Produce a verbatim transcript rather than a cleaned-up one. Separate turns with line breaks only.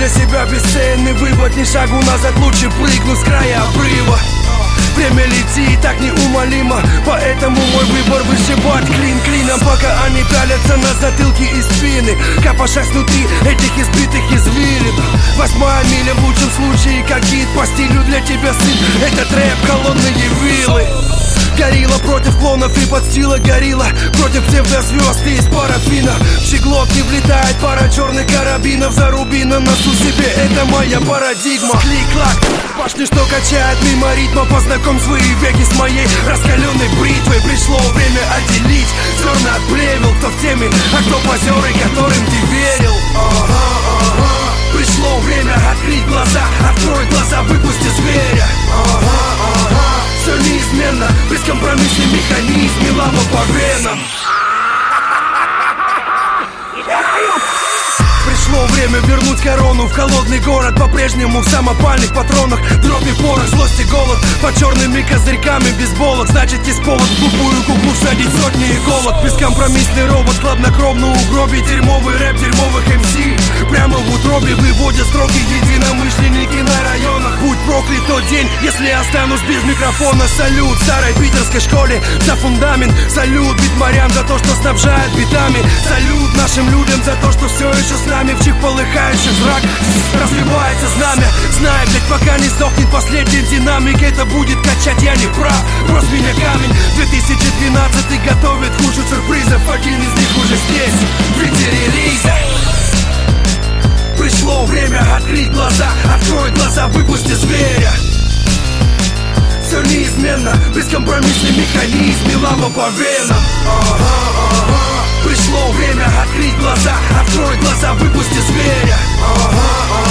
себя бесценный вывод, ни шагу назад, лучше прыгну с края обрыва. Время летит так неумолимо, поэтому мой выбор вышибать клин клином, пока они пялятся на затылки и спины, копошась внутри этих избитых извилин. Восьмая миля в лучшем случае, как гид по стилю для тебя, сын. Это рэп, холодные вилы. Горилла против клонов и подстила горилла, против псевдозвезд из парафина. В щеглотки влетает пара черных карабинов, заруби на носу себе, это моя парадигма. Клик-клак, башни, что качает мимо ритма, познакомь свои веки с моей раскаленной бритвой. Пришло время отделить зерна от плевел, кто в теме, а кто позеры, которым ты верил. Ага, ага. Пришло время открыть глаза, открой глаза, выпусти зверя. Ага, ага. Все неизменно, бескомпромиссный механизм и лава по венам. Пришло время вернуть корону в холодный город, по-прежнему в самопальных патронах. Дробь и порох, злость и голод, под черными козырьками бейсболок. Значит, есть повод в глупую куклу всадить сотни иголок. Бескомпромиссный робот, хладнокровно угробить дерьмовый рэп дерьмовых эм си. Прямо в утробе выводят строки единомышленники на районах. Будь проклят тот день, если останусь без микрофона. Салют старой питерской школе за фундамент. Салют битмарям за то, что снабжает битами. Салют нашим людям за то, что все еще с нами. В чьих полыхающих зрак развивается знамя. Знай, блять, пока не сдохнет последний динамик, это будет качать, я не прав, брось меня камень. две тысячи двенадцатый готовит кучу сюрпризов, один из них уже здесь, в виде релиза. Пришло время открыть глаза, открой глаза, выпусти зверя. Все неизменно, бескомпромиссный механизм и лава по венам. Ага, ага. Пришло время открыть глаза, открой глаза, выпусти зверя. Ага, ага.